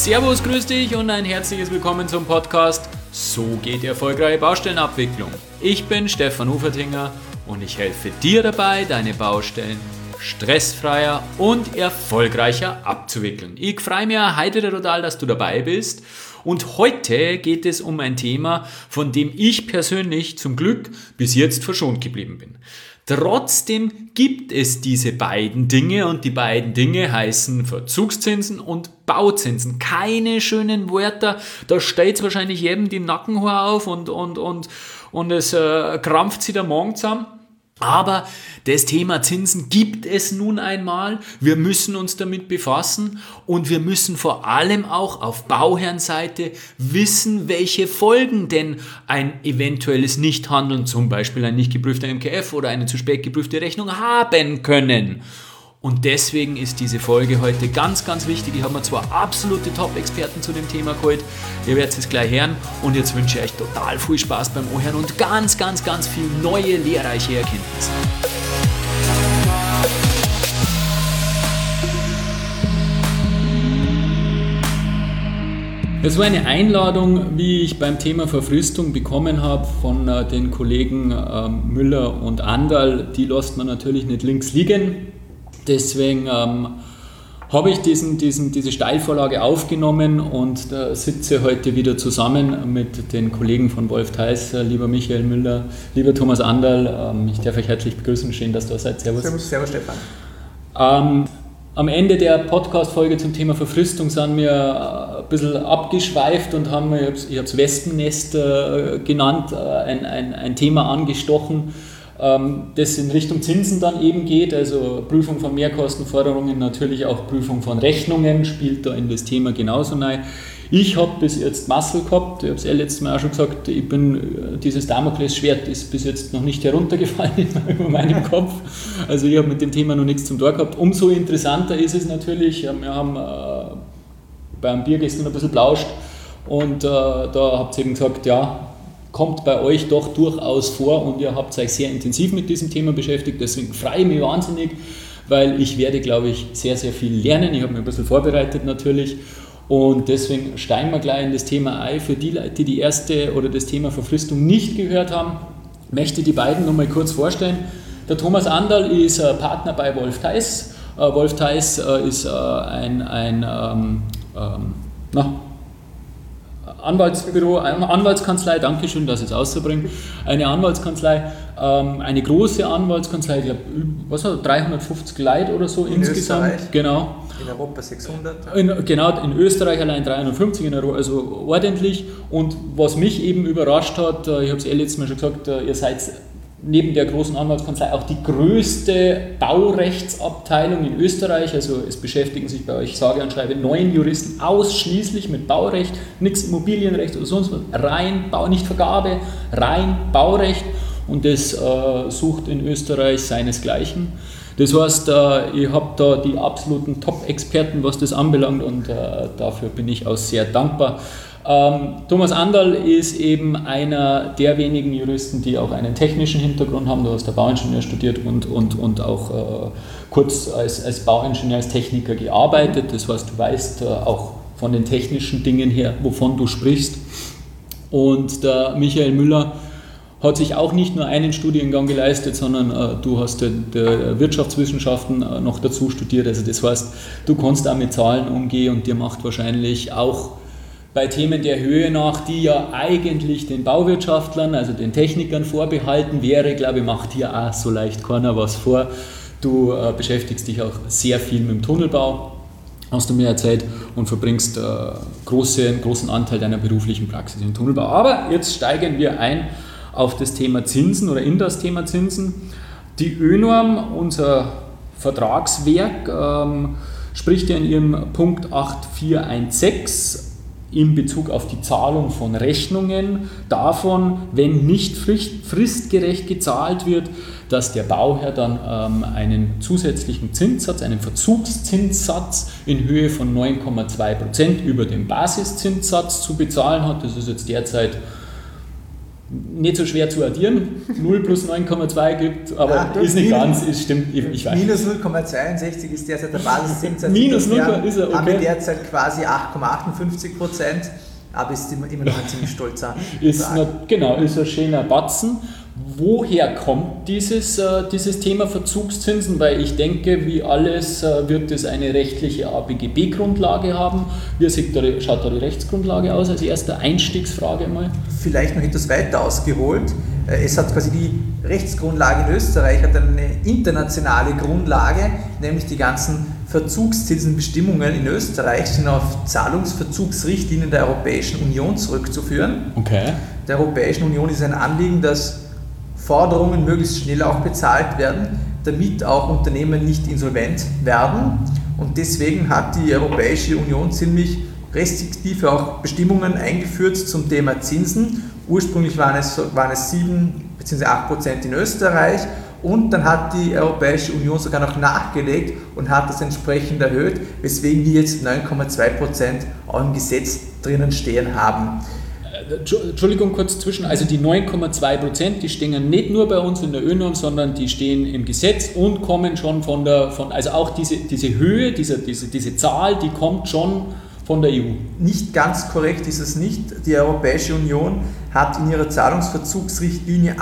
Servus, grüß dich und ein herzliches Willkommen zum Podcast So geht die erfolgreiche Baustellenabwicklung. Ich bin Stefan Ufertinger und ich helfe dir dabei, deine Baustellen stressfreier und erfolgreicher abzuwickeln. Ich freue mich heute total, dass du dabei bist. Und heute geht es um ein Thema, von dem ich persönlich zum Glück bis jetzt verschont geblieben bin. Trotzdem gibt es diese beiden Dinge und die beiden Dinge heißen Verzugszinsen und Bauzinsen. Keine schönen Wörter, da steht wahrscheinlich jedem die Nackenhaare auf und es krampft sich der Magen zusammen. Aber das Thema Zinsen gibt es nun einmal. Wir müssen uns damit befassen und wir müssen vor allem auch auf Bauherrenseite wissen, welche Folgen denn ein eventuelles Nichthandeln, zum Beispiel ein nicht geprüfter MKF oder eine zu spät geprüfte Rechnung haben können. Und deswegen ist diese Folge heute ganz, ganz wichtig. Ich habe mir zwar absolute Top-Experten zu dem Thema geholt, ihr werdet es gleich hören und jetzt wünsche ich euch total viel Spaß beim Ohren und ganz, ganz, ganz viel neue, lehrreiche Erkenntnisse. Es war eine Einladung, wie ich beim Thema Verfristung bekommen habe von den Kollegen Müller und Anderl. Die lässt man natürlich nicht links liegen. Deswegen habe ich diese Steilvorlage aufgenommen und sitze heute wieder zusammen mit den Kollegen von Wolf Theis, lieber Michael Müller, lieber Thomas Anderl. Ich darf euch herzlich begrüßen, schön, dass du da seid. Servus. Servus Stefan. Am Ende der Podcast-Folge zum Thema Verfristung sind wir ein bisschen abgeschweift und haben, ich habe es Wespennest genannt, ein Thema angestochen, das in Richtung Zinsen dann eben geht, also Prüfung von Mehrkostenforderungen, natürlich auch Prüfung von Rechnungen, spielt da in das Thema genauso rein. Ich habe bis jetzt Muscle gehabt, ich habe es letztes Mal auch schon gesagt, dieses Damoklesschwert ist bis jetzt noch nicht heruntergefallen über meinem Kopf, also ich habe mit dem Thema noch nichts zum Tor gehabt. Umso interessanter ist es natürlich, wir haben beim Bier gestern ein bisschen plauscht und da habt ihr eben gesagt, ja, kommt bei euch doch durchaus vor und ihr habt euch sehr intensiv mit diesem Thema beschäftigt, deswegen freue ich mich wahnsinnig, weil ich werde, glaube ich, sehr, sehr viel lernen. Ich habe mich ein bisschen vorbereitet natürlich und deswegen steigen wir gleich in das Thema ein. Für die Leute, die erste oder das Thema Verfristung nicht gehört haben, möchte ich die beiden noch mal kurz vorstellen. Der Thomas Anderl ist Partner bei Wolf Theis. Wolf Theis ist Anwaltsbüro, eine Anwaltskanzlei, danke schön, dass ich es auszubringen. Eine Anwaltskanzlei, eine große Anwaltskanzlei, ich glaube, 350 Leute oder so in insgesamt. Österreich, genau. In Europa 600. In Österreich allein 350, in Europa, also ordentlich. Und was mich eben überrascht hat, ich habe es letztes Mal schon gesagt, ihr seid neben der großen Anwaltskanzlei auch die größte Baurechtsabteilung in Österreich, also es beschäftigen sich bei euch, sage und schreibe, 9 Juristen ausschließlich mit Baurecht, nichts Immobilienrecht oder sonst was, rein Bau, nicht Vergabe, rein Baurecht und das sucht in Österreich seinesgleichen. Das heißt, ihr habt da die absoluten Top-Experten, was das anbelangt und dafür bin ich auch sehr dankbar. Thomas Anderl ist eben einer der wenigen Juristen, die auch einen technischen Hintergrund haben. Du hast der Bauingenieur studiert und auch kurz als Bauingenieur, als Techniker gearbeitet. Das heißt, du weißt auch von den technischen Dingen her, wovon du sprichst. Und der Michael Müller hat sich auch nicht nur einen Studiengang geleistet, sondern du hast der Wirtschaftswissenschaften noch dazu studiert. Also das heißt, du kannst auch mit Zahlen umgehen und dir macht wahrscheinlich auch bei Themen der Höhe nach, die ja eigentlich den Bauwirtschaftlern, also den Technikern vorbehalten wäre, glaube ich, macht hier auch so leicht keiner was vor. Du beschäftigst dich auch sehr viel mit dem Tunnelbau, hast du mir erzählt, und verbringst großen Anteil deiner beruflichen Praxis im Tunnelbau. Aber jetzt steigen wir ein auf das Thema Zinsen oder in das Thema Zinsen. Die ÖNORM, unser Vertragswerk, spricht ja in ihrem Punkt 8416 in Bezug auf die Zahlung von Rechnungen davon, wenn nicht fristgerecht gezahlt wird, dass der Bauherr dann einen zusätzlichen Zinssatz, einen Verzugszinssatz in Höhe von 9,2% über dem Basiszinssatz zu bezahlen hat. Das ist jetzt derzeit nicht so schwer zu addieren. 0 plus 9,2 gibt, aber ist nicht ganz, ist stimmt, ich weiß. Minus 0,62 ist derzeit der Basiszinssatz. Minus 0, ist er, okay. Haben wir derzeit quasi 8,58%, aber ist immer noch ein ziemlich stolzer Genau, ist ein schöner Batzen. Woher kommt dieses Thema Verzugszinsen? Weil ich denke, wie alles wird es eine rechtliche ABGB-Grundlage haben. Wie schaut da die Rechtsgrundlage aus? Als erste Einstiegsfrage mal. Vielleicht noch etwas weiter ausgeholt. Es hat quasi die Rechtsgrundlage in Österreich hat eine internationale Grundlage, nämlich die ganzen Verzugszinsenbestimmungen in Österreich sind auf Zahlungsverzugsrichtlinien der Europäischen Union zurückzuführen. Okay. Der Europäischen Union ist ein Anliegen, dass Forderungen möglichst schnell auch bezahlt werden, damit auch Unternehmen nicht insolvent werden. Und deswegen hat die Europäische Union ziemlich restriktive auch Bestimmungen eingeführt zum Thema Zinsen. Ursprünglich waren es 7 bzw. 8% in Österreich und dann hat die Europäische Union sogar noch nachgelegt und hat das entsprechend erhöht, weswegen wir jetzt 9,2% auch im Gesetz drinnen stehen haben. Entschuldigung, kurz zwischen, also die 9,2%, die stehen nicht nur bei uns in der ÖNOM, sondern die stehen im Gesetz und kommen schon also auch diese Höhe, diese Zahl, die kommt schon von der EU. Nicht ganz korrekt ist es nicht. Die Europäische Union hat in ihrer Zahlungsverzugsrichtlinie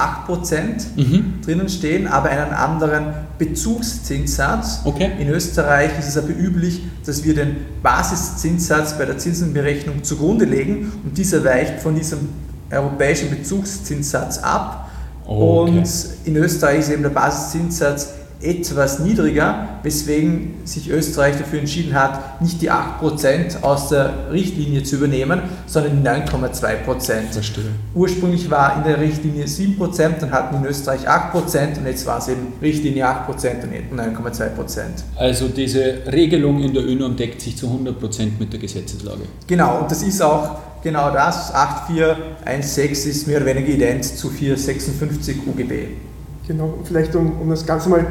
8% drinnen stehen, aber einen anderen Bezugszinssatz. Okay. In Österreich ist es aber üblich, dass wir den Basiszinssatz bei der Zinsenberechnung zugrunde legen und dieser weicht von diesem europäischen Bezugszinssatz ab. Okay. Und in Österreich ist eben der Basiszinssatz etwas niedriger, weswegen sich Österreich dafür entschieden hat, nicht die 8% aus der Richtlinie zu übernehmen, sondern die 9,2%. Verstehe. Ursprünglich war in der Richtlinie 7%, dann hatten wir in Österreich 8% und jetzt war es eben Richtlinie 8% und 9,2%. Also diese Regelung in der ÖNOM deckt sich zu 100% mit der Gesetzeslage. Genau, und das ist auch genau das. 8416 ist mehr oder weniger ident zu 456 UGB. Genau, vielleicht um das Ganze mal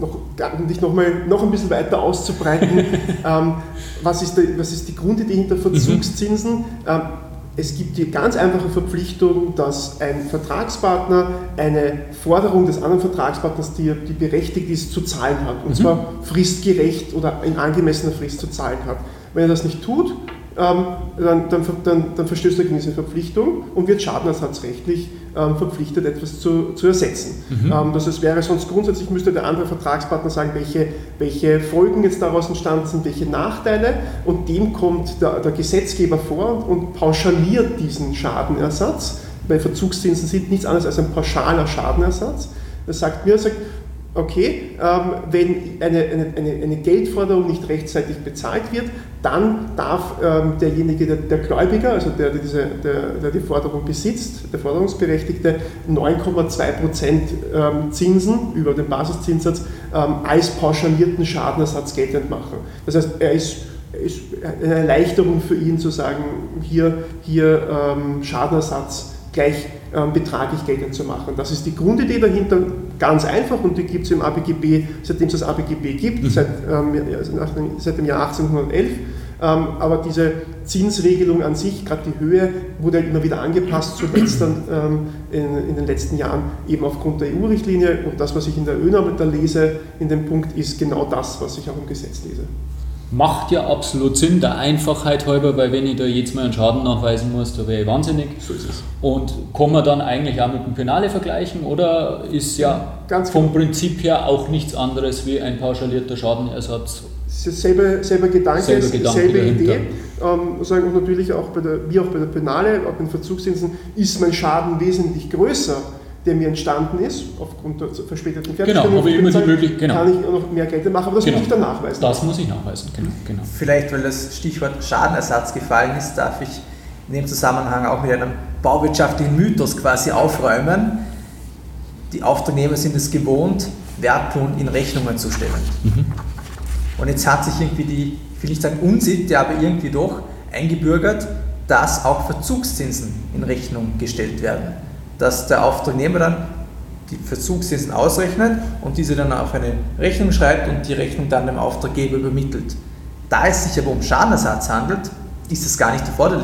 noch ein bisschen weiter auszubreiten, was ist die Grundidee hinter Verzugszinsen? Es gibt die ganz einfache Verpflichtung, dass ein Vertragspartner eine Forderung des anderen Vertragspartners, die berechtigt ist, zu zahlen hat. Und zwar fristgerecht oder in angemessener Frist zu zahlen hat. Wenn er das nicht tut, dann verstößt er gegen diese Verpflichtung und wird schadenersatzrechtlich verpflichtet, etwas zu ersetzen. Das wäre sonst grundsätzlich, müsste der andere Vertragspartner sagen, welche Folgen jetzt daraus entstanden sind, welche Nachteile, und dem kommt der Gesetzgeber vor und pauschaliert diesen Schadenersatz, weil Verzugszinsen sind nichts anderes als ein pauschaler Schadenersatz. Das sagt, okay, wenn eine Geldforderung nicht rechtzeitig bezahlt wird, dann darf derjenige, der Gläubiger, also der die Forderung besitzt, der Forderungsberechtigte, 9,2% Zinsen über den Basiszinssatz als pauschalierten Schadenersatz geltend machen. Das heißt, er ist eine Erleichterung für ihn zu sagen, hier Schadenersatz gleich betraglich geltend zu machen. Das ist die Grundidee dahinter, ganz einfach, und die gibt es im ABGB, seitdem es das ABGB gibt, seit dem Jahr 1811. Aber diese Zinsregelung an sich, gerade die Höhe, wurde immer wieder angepasst, zuletzt dann in den letzten Jahren eben aufgrund der EU-Richtlinie, und das, was ich in der ÖNOM da lese, in dem Punkt, ist genau das, was ich auch im Gesetz lese. Macht ja absolut Sinn, der Einfachheit halber, weil wenn ich da jetzt mal einen Schaden nachweisen muss, da wäre ich wahnsinnig. So ist es. Und kann man dann eigentlich auch mit dem Penale vergleichen, oder ist ja ganz vom Prinzip her auch nichts anderes wie ein pauschalierter Schadenersatz? Es ist selber Gedanke, selbe Idee. Und natürlich auch wie auch bei der Penale, auch bei den Verzugszinsen, ist mein Schaden wesentlich größer, der mir entstanden ist, aufgrund der verspäteten Fertigstellung. Genau, habe ich immer die Möglichkeit, kann ich auch noch mehr Geld machen, aber das muss ich dann nachweisen. Das muss ich nachweisen, genau. Vielleicht, weil das Stichwort Schadenersatz gefallen ist, darf ich in dem Zusammenhang auch mit einem bauwirtschaftlichen Mythos quasi aufräumen. Die Auftragnehmer sind es gewohnt, Wertlohn in Rechnungen zu stellen. Und jetzt hat sich irgendwie die, ich will nicht sagen Unsitte, aber irgendwie doch eingebürgert, dass auch Verzugszinsen in Rechnung gestellt werden. Dass der Auftragnehmer dann die Verzugszinsen ausrechnet und diese dann auf eine Rechnung schreibt und die Rechnung dann dem Auftraggeber übermittelt. Da es sich aber um Schadenersatz handelt, ist es gar nicht erforderlich,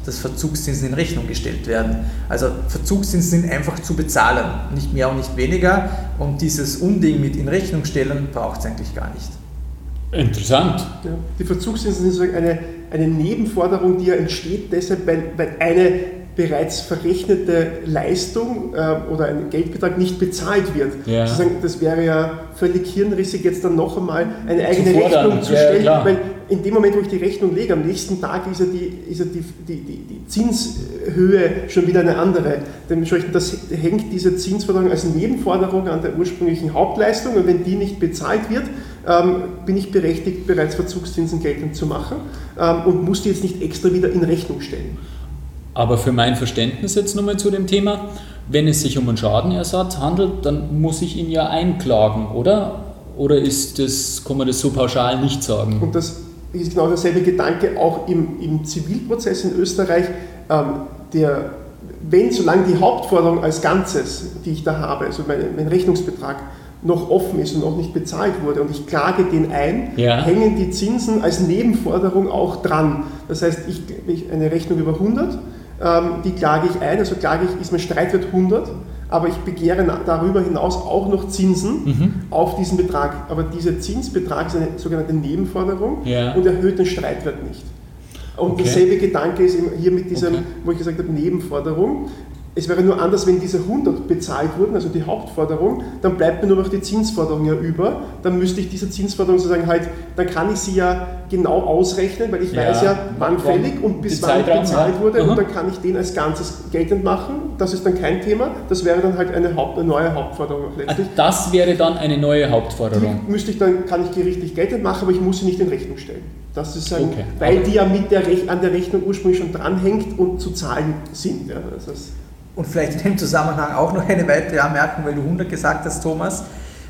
dass Verzugszinsen in Rechnung gestellt werden. Also Verzugszinsen sind einfach zu bezahlen, nicht mehr und nicht weniger. Und dieses Unding mit in Rechnung stellen braucht es eigentlich gar nicht. Interessant. Ja, die Verzugszinsen sind sozusagen eine Nebenforderung, die ja entsteht deshalb, weil eine bereits verrechnete Leistung oder ein Geldbetrag nicht bezahlt wird. Ja. Das wäre ja völlig hirnrissig, jetzt dann noch einmal eine eigene Rechnung zu stellen, weil in dem Moment, wo ich die Rechnung lege, am nächsten Tag ist ja die Zinshöhe schon wieder eine andere. Dementsprechend hängt diese Zinsforderung als Nebenforderung an der ursprünglichen Hauptleistung, und wenn die nicht bezahlt wird, bin ich berechtigt, bereits Verzugszinsen geltend zu machen und muss die jetzt nicht extra wieder in Rechnung stellen. Aber für mein Verständnis jetzt nochmal zu dem Thema, wenn es sich um einen Schadenersatz handelt, dann muss ich ihn ja einklagen, oder? Oder kann man das so pauschal nicht sagen? Und das ist genau derselbe Gedanke auch im Zivilprozess in Österreich. Solange die Hauptforderung als Ganzes, die ich da habe, also mein Rechnungsbetrag, noch offen ist und noch nicht bezahlt wurde und ich klage den ein, hängen die Zinsen als Nebenforderung auch dran. Das heißt, ich eine Rechnung über 100, die klage ich ein, also ist mein Streitwert 100, aber ich begehre darüber hinaus auch noch Zinsen auf diesen Betrag. Aber dieser Zinsbetrag ist eine sogenannte Nebenforderung und erhöht den Streitwert nicht. Und derselbe Gedanke ist hier mit diesem, wo ich gesagt habe, Nebenforderung. Es wäre nur anders, wenn diese 100 bezahlt wurden, also die Hauptforderung, dann bleibt mir nur noch die Zinsforderung ja über. Dann müsste ich diese Zinsforderung sozusagen dann kann ich sie ja genau ausrechnen, weil ich weiß ja, wann fällig und bis wann bezahlt wurde, und dann kann ich den als Ganzes geltend machen. Das ist dann kein Thema. Das wäre dann halt eine neue Hauptforderung letztlich. Das wäre dann eine neue Hauptforderung. Die kann ich gerichtlich geltend machen, aber ich muss sie nicht in Rechnung stellen. Das ist weil die ja an der Rechnung ursprünglich schon dranhängt und zu zahlen sind. Ja, und vielleicht in dem Zusammenhang auch noch eine weitere Anmerkung, weil du 100 gesagt hast, Thomas.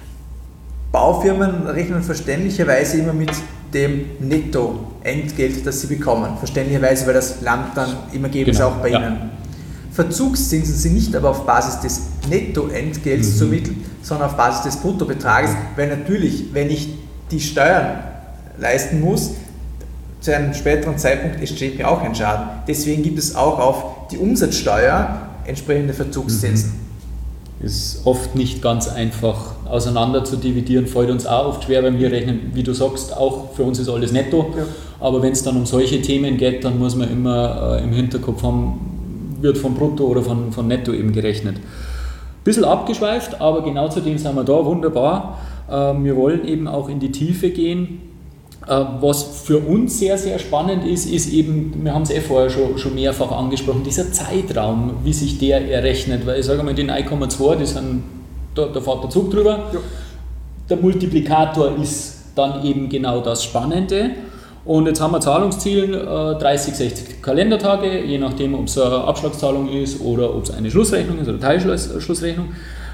Baufirmen rechnen verständlicherweise immer mit dem Nettoentgelt, das sie bekommen. Verständlicherweise, weil das Land dann immer geben sie auch bei ihnen. Verzugszinsen sind nicht aber auf Basis des Nettoentgelts zu ermitteln, sondern auf Basis des Bruttobetrages, weil natürlich, wenn ich die Steuern leisten muss, zu einem späteren Zeitpunkt entsteht mir auch ein Schaden. Deswegen gibt es auch auf die Umsatzsteuer entsprechende Verzugszinsen. Ist oft nicht ganz einfach auseinander zu dividieren, fällt uns auch oft schwer, weil wir rechnen, wie du sagst, auch für uns ist alles netto, aber wenn es dann um solche Themen geht, dann muss man immer im Hinterkopf haben, wird von Brutto oder von Netto eben gerechnet. Bisschen abgeschweift, aber genau zu dem sind wir da, wunderbar. Wir wollen eben auch in die Tiefe gehen. Was für uns sehr, sehr spannend ist eben, wir haben es vorher schon mehrfach angesprochen, dieser Zeitraum, wie sich der errechnet, weil ich sage mal, die 9,2, da fährt der Zug drüber. Ja. Der Multiplikator ist dann eben genau das Spannende. Und jetzt haben wir Zahlungsziel 30, 60 Kalendertage, je nachdem, ob es eine Abschlagszahlung ist oder ob es eine Schlussrechnung ist oder Teilschlussrechnung.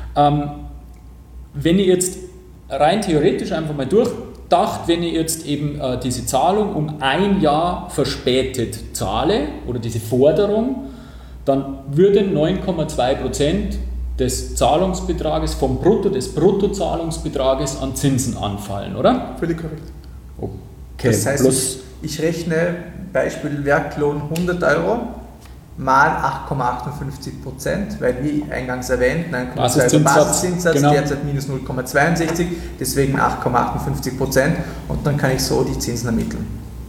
Wenn ich jetzt rein theoretisch einfach mal durchdacht, wenn ich jetzt eben diese Zahlung um ein Jahr verspätet zahle oder diese Forderung, dann würden 9,2% des Zahlungsbetrages des Bruttozahlungsbetrages an Zinsen anfallen, oder? Völlig korrekt. Okay, das heißt, ich rechne Beispiel Werklohn 100 Euro mal 8,58%, weil wie eingangs erwähnt, 9,2 Basiszinssatz, derzeit minus 0,62, deswegen 8,58% und dann kann ich so die Zinsen ermitteln.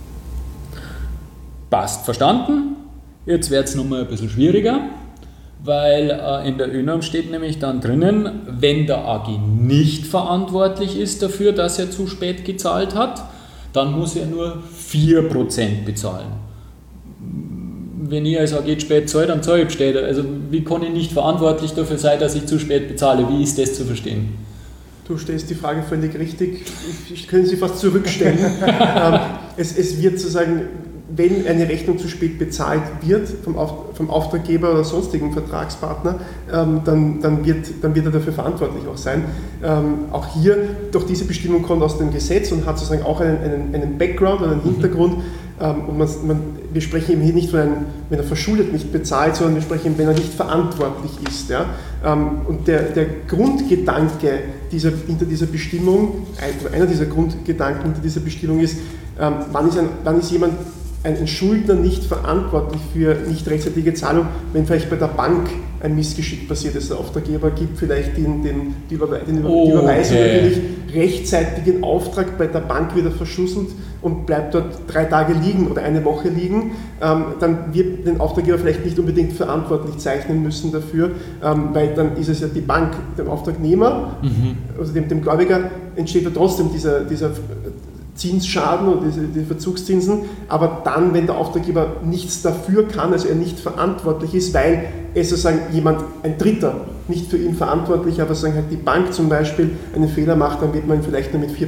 Passt, verstanden. Jetzt wird es nochmal ein bisschen schwieriger, weil in der ÖNORM steht nämlich dann drinnen, wenn der AG nicht verantwortlich ist dafür, dass er zu spät gezahlt hat, dann muss er nur 4% bezahlen. Wenn ich als AG spät zahle, dann zahle ich spät. Also wie kann ich nicht verantwortlich dafür sein, dass ich zu spät bezahle? Wie ist das zu verstehen? Du stellst die Frage völlig richtig. Ich könnte sie fast zurückstellen. Es wird sozusagen, wenn eine Rechnung zu spät bezahlt wird vom Auftraggeber oder sonstigen Vertragspartner, dann wird er dafür verantwortlich auch sein. Auch hier, doch diese Bestimmung kommt aus dem Gesetz und hat sozusagen auch einen Background oder einen Hintergrund. Und wir sprechen eben hier nicht von einem, wenn er verschuldet nicht bezahlt, sondern wir sprechen eben, wenn er nicht verantwortlich ist. Ja? Und der Grundgedanke hinter dieser Bestimmung, einer dieser Grundgedanken hinter dieser Bestimmung ist, wann ist jemand ein Schuldner nicht verantwortlich für nicht rechtzeitige Zahlung, wenn vielleicht bei der Bank ein Missgeschick passiert ist. Der Auftraggeber gibt vielleicht die Überweisung natürlich rechtzeitig den Auftrag bei der Bank wieder verschlüsselt und bleibt dort 3 Tage liegen oder eine Woche liegen, dann wird den Auftraggeber vielleicht nicht unbedingt verantwortlich zeichnen müssen dafür, weil dann ist es ja die Bank, dem Auftragnehmer, also dem Gläubiger, entsteht ja trotzdem dieser Zinsschaden und die Verzugszinsen, aber dann, wenn der Auftraggeber nichts dafür kann, also er nicht verantwortlich ist, weil es sozusagen ein Dritter, nicht für ihn verantwortlich, aber sagen halt die Bank zum Beispiel einen Fehler macht, dann wird man ihn vielleicht nur mit 4%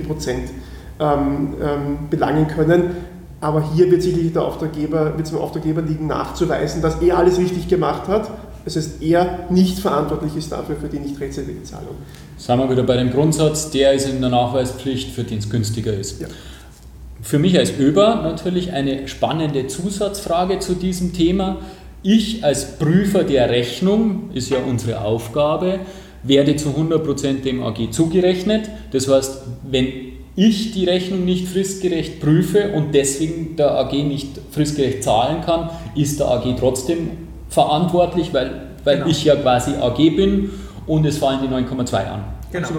belangen können. Aber hier wird sicherlich dem Auftraggeber liegen, nachzuweisen, dass er alles richtig gemacht hat. Das heißt, er nicht verantwortlich ist dafür für die nicht rechtzeitige Zahlung. Sagen wir wieder bei dem Grundsatz, der ist in der Nachweispflicht, für den es günstiger ist. Ja. Für mich als ÖBA natürlich eine spannende Zusatzfrage zu diesem Thema. Ich als Prüfer der Rechnung, ist ja unsere Aufgabe, werde zu 100% dem AG zugerechnet. Das heißt, wenn ich die Rechnung nicht fristgerecht prüfe und deswegen der AG nicht fristgerecht zahlen kann, ist der AG trotzdem verantwortlich, weil genau. Ich ja quasi AG bin und es fallen die 9,2 an. Genau.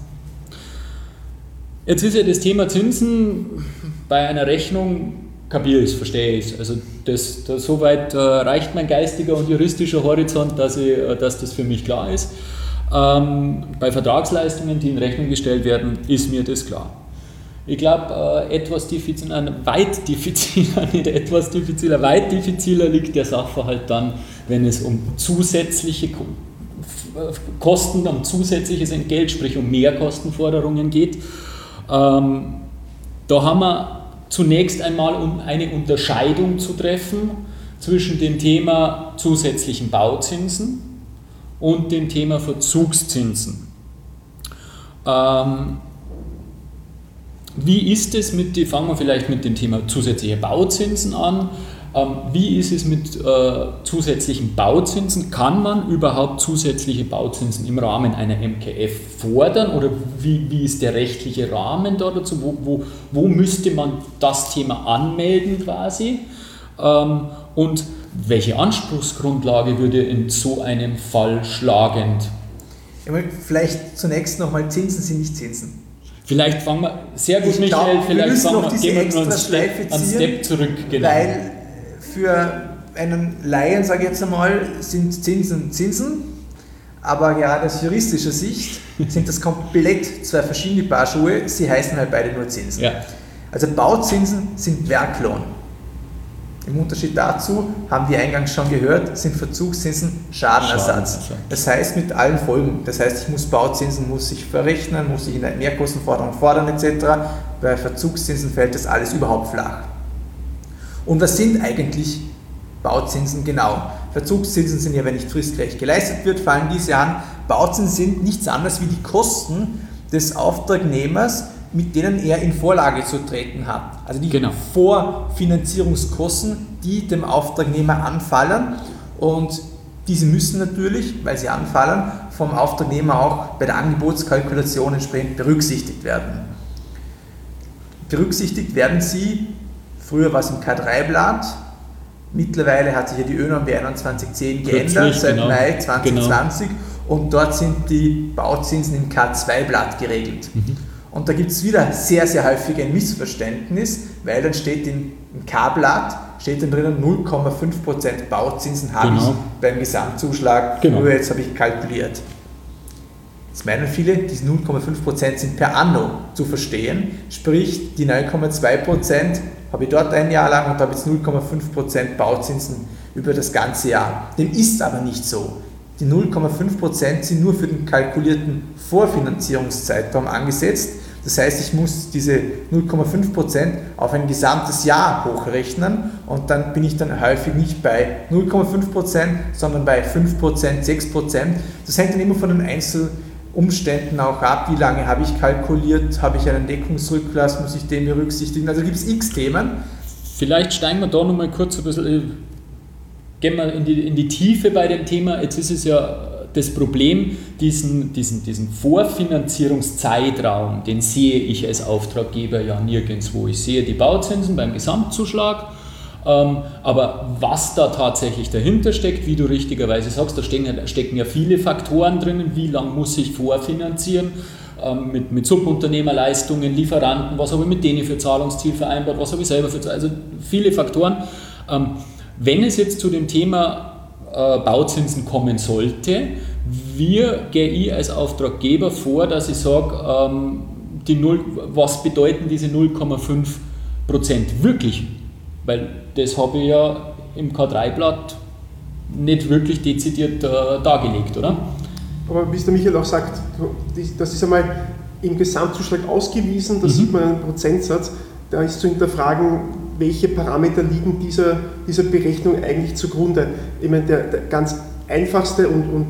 Jetzt ist ja das Thema Zinsen bei einer Rechnung, kapiere ich es, verstehe ich es. Also soweit reicht mein geistiger und juristischer Horizont, dass das für mich klar ist. Bei Vertragsleistungen, die in Rechnung gestellt werden, ist mir das klar. Ich glaube, weit diffiziler liegt der Sachverhalt dann, wenn es um zusätzliche Kosten, um zusätzliches Entgelt, sprich um Mehrkostenforderungen geht. Da haben wir zunächst einmal, um eine Unterscheidung zu treffen zwischen dem Thema zusätzlichen Bauzinsen und dem Thema Verzugszinsen. Wie ist es fangen wir vielleicht mit dem Thema zusätzliche Bauzinsen an. Wie ist es mit zusätzlichen Bauzinsen? Kann man überhaupt zusätzliche Bauzinsen im Rahmen einer MKF fordern oder wie ist der rechtliche Rahmen da dazu? Wo müsste man das Thema anmelden quasi? Und welche Anspruchsgrundlage würde in so einem Fall schlagend? Vielleicht zunächst nochmal, Zinsen sind nicht Zinsen. Vielleicht fangen wir, sehr gut Michael, vielleicht gehen wir noch einen Step zurück. Genau. Weil für einen Laien, sage ich jetzt einmal, sind Zinsen, aber gerade aus juristischer Sicht sind das komplett 2 verschiedene Paar Schuhe, sie heißen halt beide nur Zinsen. Ja. Also Bauzinsen sind Werklohn. Im Unterschied dazu, haben wir eingangs schon gehört, sind Verzugszinsen Schadenersatz. Das heißt mit allen Folgen. Das heißt, Bauzinsen muss ich verrechnen, muss ich in der Mehrkostenforderung fordern etc. Bei Verzugszinsen fällt das alles überhaupt flach. Und was sind eigentlich Bauzinsen genau? Verzugszinsen sind ja, wenn nicht fristgerecht geleistet wird, fallen diese an. Bauzinsen sind nichts anderes wie die Kosten des Auftragnehmers, mit denen er in Vorlage zu treten hat. Also die Vorfinanzierungskosten, die dem Auftragnehmer anfallen, und diese müssen natürlich, weil sie anfallen, vom Auftragnehmer auch bei der Angebotskalkulation entsprechend berücksichtigt werden. Berücksichtigt werden sie, früher war es im K3-Blatt, mittlerweile hat sich ja die ÖNORM B2110 geändert, seit Mai 2020, und dort sind die Bauzinsen im K2-Blatt geregelt. Und da gibt es wieder sehr, sehr häufig ein Missverständnis, weil dann steht im K-Blatt drinnen 0,5% Bauzinsen habe ich beim Gesamtzuschlag, nur jetzt habe ich kalkuliert. Jetzt meinen viele, diese 0,5% sind per Anno zu verstehen, sprich die 9,2% habe ich dort ein Jahr lang und habe jetzt 0,5% Bauzinsen über das ganze Jahr. Dem ist aber nicht so. Die 0,5% sind nur für den kalkulierten Vorfinanzierungszeitraum angesetzt. Das heißt, ich muss diese 0,5% auf ein gesamtes Jahr hochrechnen und dann bin ich dann häufig nicht bei 0,5%, sondern bei 5%, 6%. Das hängt dann immer von den Einzelumständen auch ab. Wie lange habe ich kalkuliert? Habe ich einen Deckungsrücklass? Muss ich den berücksichtigen? Also gibt es x Themen. Vielleicht steigen wir da nochmal kurz ein bisschen, gehen wir in die Tiefe bei dem Thema. Jetzt ist es ja das Problem, diesen Vorfinanzierungszeitraum, den sehe ich als Auftraggeber ja nirgendwo. Ich sehe die Bauzinsen beim Gesamtzuschlag Aber was da tatsächlich dahinter steckt, wie du richtigerweise sagst, da stecken ja viele Faktoren drinnen. Wie lange muss ich vorfinanzieren? Mit Subunternehmerleistungen, Lieferanten, was habe ich mit denen für Zahlungsziel vereinbart, was habe ich selber für also viele Faktoren. Wenn es jetzt zu dem Thema Bauzinsen kommen sollte, wie gehe ich als Auftraggeber vor, dass ich sage, was bedeuten diese 0,5% wirklich? Weil das habe ich ja im K3-Blatt nicht wirklich dezidiert dargelegt, oder? Aber wie es der Michael auch sagt, das ist einmal im Gesamtzuschlag ausgewiesen, da sieht man einen Prozentsatz, da ist zu hinterfragen, welche Parameter liegen dieser Berechnung eigentlich zugrunde. Ich meine, der ganz einfachste und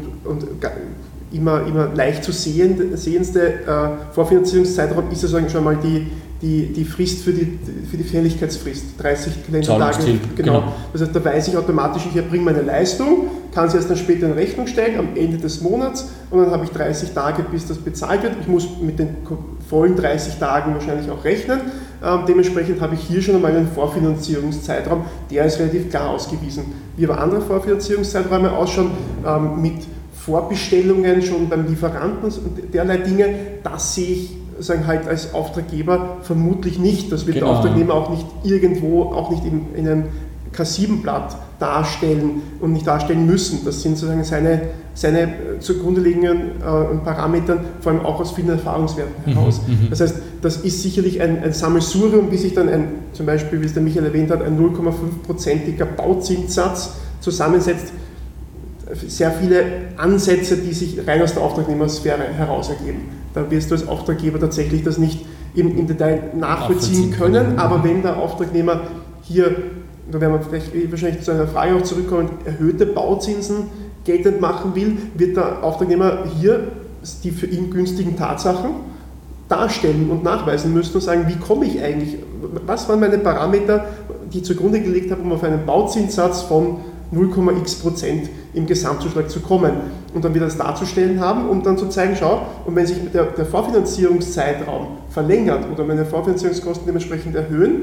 immer leicht zu sehendste Vorfinanzierungszeitraum ist ja schon mal die Frist für die Fälligkeitsfrist, 30 Kalendertage. Genau. Das heißt, da weiß ich automatisch, ich erbringe meine Leistung, kann sie erst dann später in Rechnung stellen, am Ende des Monats, und dann habe ich 30 Tage, bis das bezahlt wird. Ich muss mit den vollen 30 Tagen wahrscheinlich auch rechnen. Dementsprechend habe ich hier schon einmal einen Vorfinanzierungszeitraum, der ist relativ klar ausgewiesen. Wie aber andere Vorfinanzierungszeiträume ausschauen, mit Vorbestellungen schon beim Lieferanten und derlei Dinge, das sehe ich halt als Auftraggeber vermutlich nicht. Das wird der Auftragnehmer auch nicht irgendwo, auch nicht in einem K7-Blatt darstellen und nicht darstellen müssen. Das sind sozusagen seine zugrunde liegenden Parametern, vor allem auch aus vielen Erfahrungswerten heraus. Das heißt, das ist sicherlich ein Sammelsurium, wie sich dann zum Beispiel, wie es der Michael erwähnt hat, ein 0,5%iger Bauzinssatz zusammensetzt. Sehr viele Ansätze, die sich rein aus der Auftragnehmersphäre heraus ergeben. Da wirst du als Auftraggeber tatsächlich das nicht im Detail nachvollziehen können, aber wenn der Auftragnehmer hier, da werden wir wahrscheinlich zu einer Frage auch zurückkommen, erhöhte Bauzinsen geltend machen will, wird der Auftragnehmer hier die für ihn günstigen Tatsachen darstellen und nachweisen müssen und sagen, wie komme ich eigentlich, was waren meine Parameter, die ich zugrunde gelegt habe, um auf einen Bauzinssatz von 0,x% im Gesamtzuschlag zu kommen und dann wieder das darzustellen haben, um dann zu zeigen, schau, und wenn sich der Vorfinanzierungszeitraum verlängert oder meine Vorfinanzierungskosten dementsprechend erhöhen,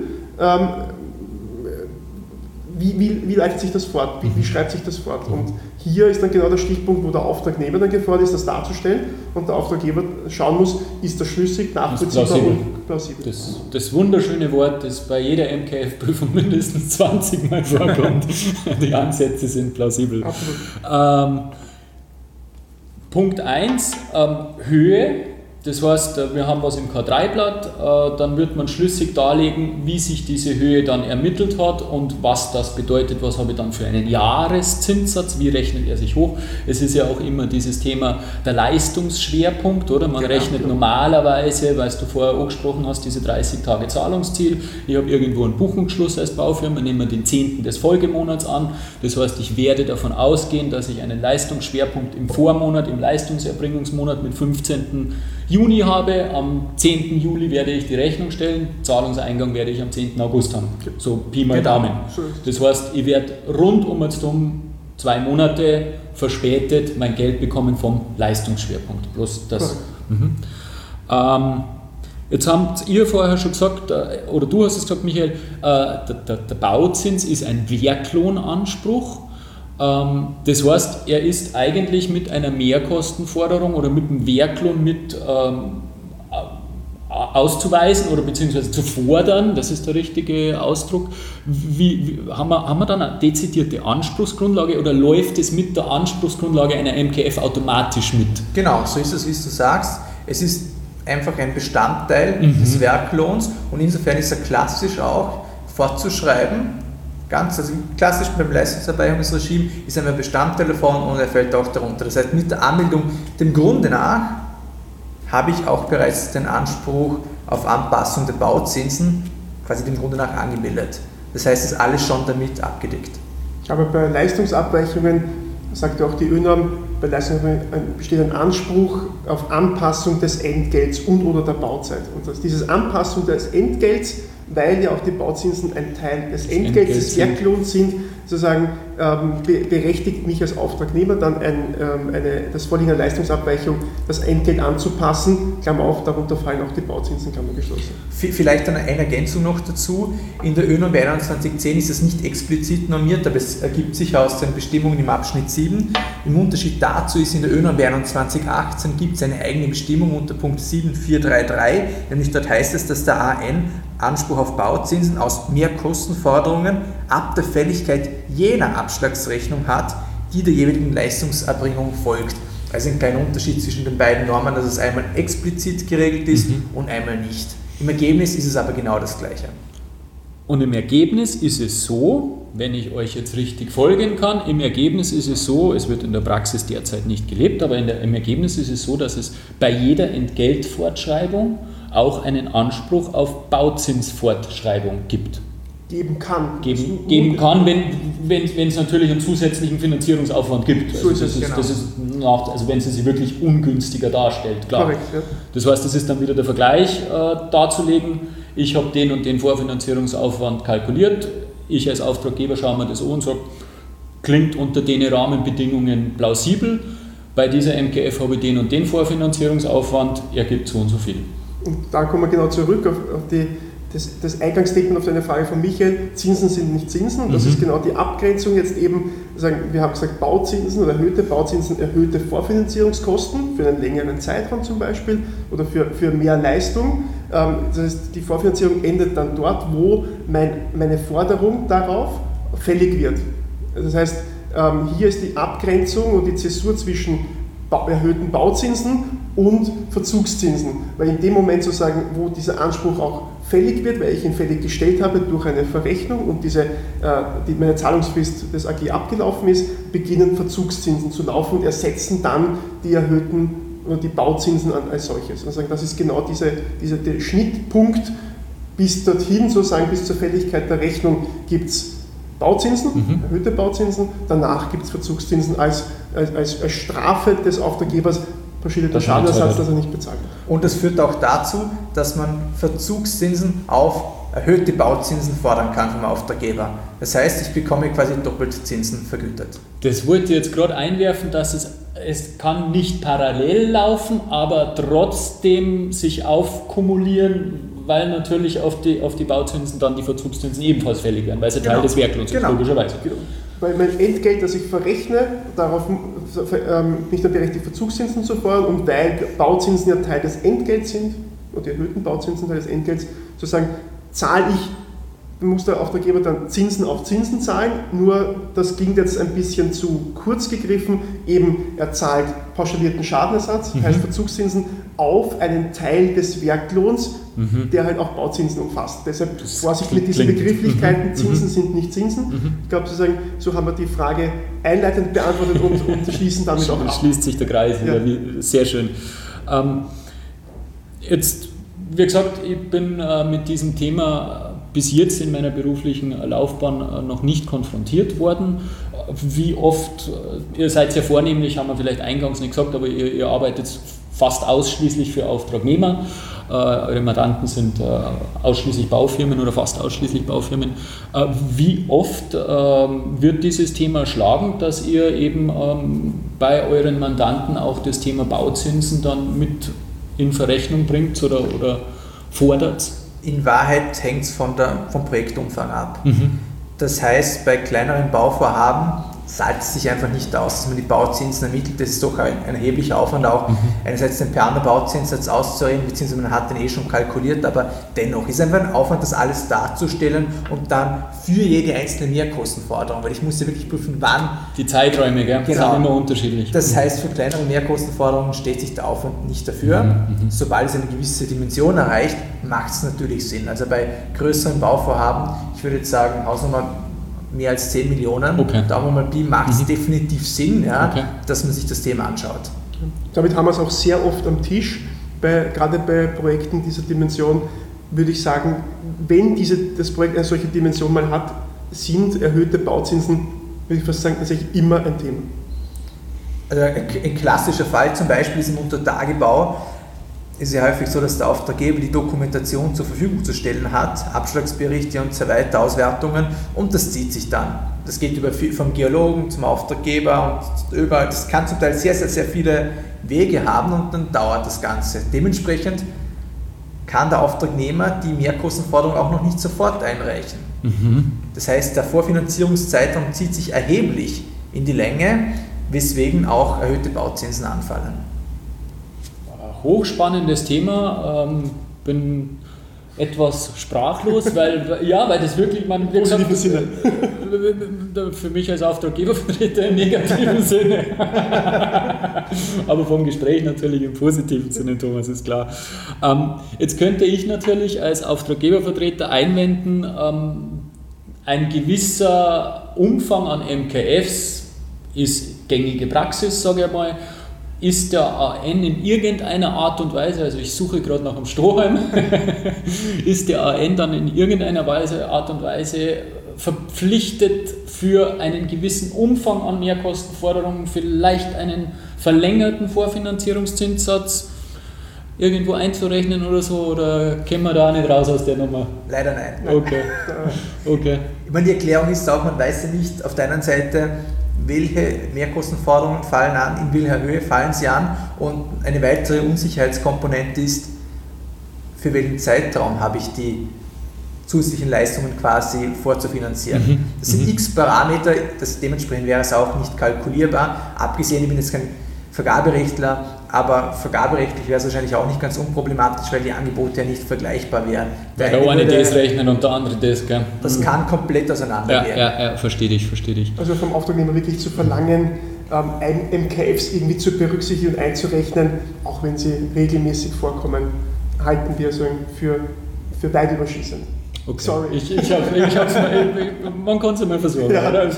wie leitet sich das fort, wie schreibt sich das fort? Und hier ist dann genau der Stichpunkt, wo der Auftragnehmer dann gefordert ist, das darzustellen und der Auftraggeber schauen muss, ist das schlüssig, nachvollziehbar und plausibel. Das wunderschöne Wort, das bei jeder MKF-Prüfung mindestens 20 Mal vorkommt. Die Ansätze sind plausibel. Punkt 1, Höhe. Das heißt, wir haben was im K3-Blatt, dann wird man schlüssig darlegen, wie sich diese Höhe dann ermittelt hat und was das bedeutet, was habe ich dann für einen Jahreszinssatz, wie rechnet er sich hoch. Es ist ja auch immer dieses Thema der Leistungsschwerpunkt, oder? Man rechnet normalerweise, weil du vorher angesprochen hast, diese 30 Tage Zahlungsziel. Ich habe irgendwo einen Buchungsschluss als Baufirma, nehmen wir den 10. des Folgemonats an. Das heißt, ich werde davon ausgehen, dass ich einen Leistungsschwerpunkt im Vormonat, im Leistungserbringungsmonat mit 15. Juni habe, am 10. Juli werde ich die Rechnung stellen, Zahlungseingang werde ich am 10. August haben. So Pi mal Daumen. Das heißt, ich werde rundum 2 Monate verspätet mein Geld bekommen vom Leistungsschwerpunkt. Bloß das. Jetzt habt ihr vorher schon gesagt, oder du hast es gesagt, Michael, der Bauzins ist ein Werklohnanspruch. Das heißt, er ist eigentlich mit einer Mehrkostenforderung oder mit dem Werklohn mit auszuweisen oder beziehungsweise zu fordern, das ist der richtige Ausdruck. Haben wir dann eine dezidierte Anspruchsgrundlage oder läuft es mit der Anspruchsgrundlage einer MKF automatisch mit? Genau, so ist es, wie du sagst. Es ist einfach ein Bestandteil des Werklohns und insofern ist er klassisch auch fortzuschreiben. Also klassisch beim Leistungserweiterungsregime ist ein Bestandteil davon und er fällt auch darunter. Das heißt, mit der Anmeldung dem Grunde nach habe ich auch bereits den Anspruch auf Anpassung der Bauzinsen quasi dem Grunde nach angemeldet. Das heißt, es ist alles schon damit abgedeckt. Aber bei Leistungsabweichungen, sagt ja auch die ÖNORM, bei Leistungsabweichungen besteht ein Anspruch auf Anpassung des Entgelts und oder der Bauzeit. Und diese Anpassung des Entgelts, weil ja auch die Bauzinsen ein Teil des Entgelts, des Werklohns sind, sozusagen berechtigt mich als Auftragnehmer dann das Vorliegen einer Leistungsabweichung, das Entgelt anzupassen, Klammer auf, darunter fallen auch die Bauzinsen, Klammer geschlossen. Vielleicht eine Ergänzung noch dazu. In der ÖNORM 2110 ist es nicht explizit normiert, aber es ergibt sich aus den Bestimmungen im Abschnitt 7. Im Unterschied dazu ist in der ÖNORM 2118 gibt es eine eigene Bestimmung unter Punkt 7433, nämlich dort heißt es, dass der AN Anspruch auf Bauzinsen aus Mehrkostenforderungen ab der Fälligkeit jener Abschlagsrechnung hat, die der jeweiligen Leistungserbringung folgt. Also ein kleiner Unterschied zwischen den beiden Normen, dass es einmal explizit geregelt ist und einmal nicht. Im Ergebnis ist es aber genau das Gleiche. Und im Ergebnis ist es so, wenn ich euch jetzt richtig folgen kann, im Ergebnis ist es so, es wird in der Praxis derzeit nicht gelebt, aber im Ergebnis ist es so, dass es bei jeder Entgeltfortschreibung auch einen Anspruch auf Bauzinsfortschreibung gibt. Geben kann, wenn es natürlich einen zusätzlichen Finanzierungsaufwand gibt. So ist es, genau. Das ist also wenn sie sich wirklich ungünstiger darstellt, klar. Korrekt, ja. Das heißt, das ist dann wieder der Vergleich darzulegen. Ich habe den und den Vorfinanzierungsaufwand kalkuliert. Ich als Auftraggeber schaue mir das an und sage, klingt unter den Rahmenbedingungen plausibel. Bei dieser MGF habe ich den und den Vorfinanzierungsaufwand, ergibt so und so viel. Und dann kommen wir genau zurück auf das Eingangsstatement auf deine Frage von Michael, Zinsen sind nicht Zinsen, das ist genau die Abgrenzung jetzt eben, wir haben gesagt Bauzinsen oder erhöhte Bauzinsen, erhöhte Vorfinanzierungskosten für einen längeren Zeitraum zum Beispiel oder für mehr Leistung. Das heißt, die Vorfinanzierung endet dann dort, wo meine Forderung darauf fällig wird. Das heißt, hier ist die Abgrenzung und die Zäsur zwischen erhöhten Bauzinsen und Verzugszinsen, weil in dem Moment sozusagen, wo dieser Anspruch auch fällig wird, weil ich ihn fällig gestellt habe durch eine Verrechnung und meine Zahlungsfrist des AG abgelaufen ist, beginnen Verzugszinsen zu laufen und ersetzen dann die erhöhten oder die Bauzinsen als solches. Also das ist genau der Schnittpunkt bis dorthin, sozusagen bis zur Fälligkeit der Rechnung gibt es Bauzinsen, erhöhte Bauzinsen, danach gibt es Verzugszinsen als Strafe des Auftraggebers, verschiedener Schadenersatz, dass er nicht bezahlt hat. Und das führt auch dazu, dass man Verzugszinsen auf erhöhte Bauzinsen fordern kann vom Auftraggeber. Das heißt, ich bekomme quasi doppelt Zinsen vergütet. Das wollte ich jetzt gerade einwerfen, dass es kann nicht parallel laufen, aber trotzdem sich aufkumulieren, weil natürlich auf die Bauzinsen dann die Verzugszinsen ebenfalls fällig werden, weil sie Teil des Werklohns sind, logischerweise. Genau. Weil mein Entgelt, das ich verrechne, darauf mich dann berechtigt, Verzugszinsen zu fordern und weil Bauzinsen ja Teil des Entgelts sind, und die erhöhten Bauzinsen Teil des Entgelts, sozusagen muss der Auftraggeber dann Zinsen auf Zinsen zahlen, nur das ging jetzt ein bisschen zu kurz gegriffen, eben er zahlt pauschalierten Schadenersatz, heißt Verzugszinsen, auf einen Teil des Werklohns, der halt auch Bauzinsen umfasst. Deshalb Vorsicht mit diesen Begrifflichkeiten, Zinsen sind nicht Zinsen. Ich glaube, so haben wir die Frage einleitend beantwortet und schließen damit auch ab. Schließt sich der Kreis wieder, sehr schön. Jetzt, wie gesagt, ich bin mit diesem Thema bis jetzt in meiner beruflichen Laufbahn noch nicht konfrontiert worden. Wie oft, ihr seid sehr vornehmlich, haben wir vielleicht eingangs nicht gesagt, aber ihr arbeitet fast ausschließlich für Auftragnehmer. Eure Mandanten sind ausschließlich Baufirmen oder fast ausschließlich Baufirmen. Wie oft wird dieses Thema schlagen, dass ihr eben bei euren Mandanten auch das Thema Bauzinsen dann mit in Verrechnung bringt oder fordert? In Wahrheit hängt es vom Projektumfang ab. Das heißt, bei kleineren Bauvorhaben zahlt es sich einfach nicht aus, dass man die Bauzinsen ermittelt. Das ist doch ein erheblicher Aufwand auch, einerseits den per annum Bauzinssatz auszurechnen, beziehungsweise man hat den schon kalkuliert, aber dennoch ist einfach ein Aufwand, das alles darzustellen und dann für jede einzelne Mehrkostenforderung, weil ich muss ja wirklich prüfen, wann... Die Zeiträume, gell? Genau. Sind immer unterschiedlich. Das heißt, für kleinere Mehrkostenforderungen steht sich der Aufwand nicht dafür. Sobald es eine gewisse Dimension erreicht, macht es natürlich Sinn. Also bei größeren Bauvorhaben, ich würde jetzt sagen, Hausnummer mehr als 10 Millionen, da haben wir mal Pi, macht es definitiv Sinn, dass man sich das Thema anschaut. Damit haben wir es auch sehr oft am Tisch, gerade bei Projekten dieser Dimension, würde ich sagen, wenn das Projekt eine solche Dimension mal hat, sind erhöhte Bauzinsen, würde ich fast sagen, tatsächlich immer ein Thema. Also ein klassischer Fall zum Beispiel ist im Untertagebau. Es ist ja häufig so, dass der Auftraggeber die Dokumentation zur Verfügung zu stellen hat, Abschlagsberichte und so weiter, Auswertungen, und das zieht sich dann. das geht vom Geologen zum Auftraggeber und überall. Das kann zum Teil sehr, sehr, sehr viele Wege haben und dann dauert das Ganze. Dementsprechend kann der Auftragnehmer die Mehrkostenforderung auch noch nicht sofort einreichen. Das heißt, der Vorfinanzierungszeitraum zieht sich erheblich in die Länge, weswegen auch erhöhte Bauzinsen anfallen. Hochspannendes Thema. Bin etwas sprachlos, weil das wirklich, man wie gesagt, für mich als Auftraggebervertreter im negativen Sinne, aber vom Gespräch natürlich im positiven Sinne, Thomas, ist klar. Jetzt könnte ich natürlich als Auftraggebervertreter einwenden, ein gewisser Umfang an MKFs ist gängige Praxis, sage ich mal. Ist der AN in irgendeiner Art und Weise, also ich suche gerade nach einem Strohhalm, ist der AN dann in irgendeiner Art und Weise verpflichtet, für einen gewissen Umfang an Mehrkostenforderungen vielleicht einen verlängerten Vorfinanzierungszinssatz irgendwo einzurechnen oder so, oder kämen wir da auch nicht raus aus der Nummer? Leider nein. Okay. Ich meine, die Erklärung ist auch, man weiß ja nicht auf der einen Seite, welche Mehrkostenforderungen fallen an, in welcher Höhe fallen sie an, und eine weitere Unsicherheitskomponente ist, für welchen Zeitraum habe ich die zusätzlichen Leistungen quasi vorzufinanzieren. Das sind x Parameter, dementsprechend wäre es auch nicht kalkulierbar. Abgesehen, ich bin jetzt kein Vergaberechtler, aber vergaberechtlich wäre es wahrscheinlich auch nicht ganz unproblematisch, weil die Angebote ja nicht vergleichbar wären. Der eine das rechnen und der andere das, gell? Das kann komplett auseinander gehen. Ja, verstehe dich. Also vom Auftragnehmer wirklich zu verlangen, MKFs irgendwie zu berücksichtigen und einzurechnen, auch wenn sie regelmäßig vorkommen, halten wir so für weit überschießend. Okay. Sorry. Man kann es mal versuchen.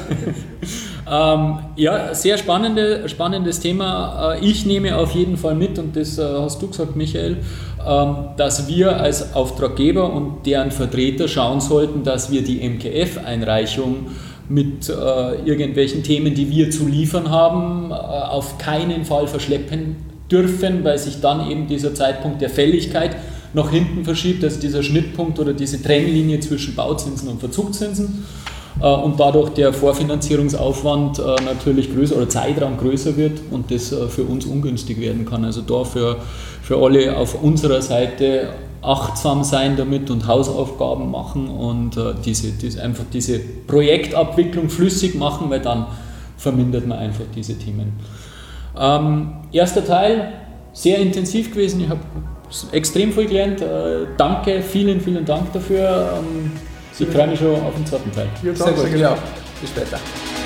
Ja. Sehr spannendes Thema. Ich nehme auf jeden Fall mit, und das hast du gesagt, Michael, dass wir als Auftraggeber und deren Vertreter schauen sollten, dass wir die MKF-Einreichung mit irgendwelchen Themen, die wir zu liefern haben, auf keinen Fall verschleppen dürfen, weil sich dann eben dieser Zeitpunkt der Fälligkeit nach hinten verschiebt, also dieser Schnittpunkt oder diese Trennlinie zwischen Bauzinsen und Verzugszinsen, und dadurch der Vorfinanzierungsaufwand natürlich größer oder Zeitraum größer wird und das für uns ungünstig werden kann. Also da für alle auf unserer Seite achtsam sein damit und Hausaufgaben machen und einfach diese Projektabwicklung flüssig machen, weil dann vermindert man einfach diese Themen. Erster Teil, sehr intensiv gewesen. Ich habe extrem viel gelernt. Danke, vielen, vielen Dank dafür. Ich freue mich schon auf den zweiten Teil. Sehr gut, ja. Bis später.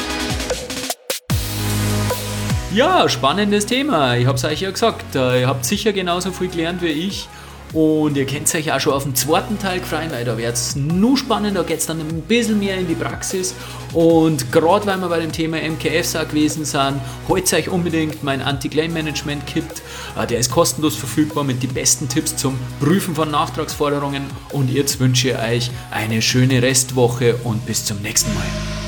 Ja, spannendes Thema. Ich habe es euch ja gesagt. Ihr habt sicher genauso viel gelernt wie ich. Und ihr könnt euch auch schon auf den zweiten Teil freuen, weil da wird es nur spannender, da geht es dann ein bisschen mehr in die Praxis. Und gerade weil wir bei dem Thema MKFs auch gewesen sind, holt euch unbedingt mein Anti-Claim-Management-Kit. Der ist kostenlos verfügbar mit den besten Tipps zum Prüfen von Nachtragsforderungen. Und jetzt wünsche ich euch eine schöne Restwoche und bis zum nächsten Mal.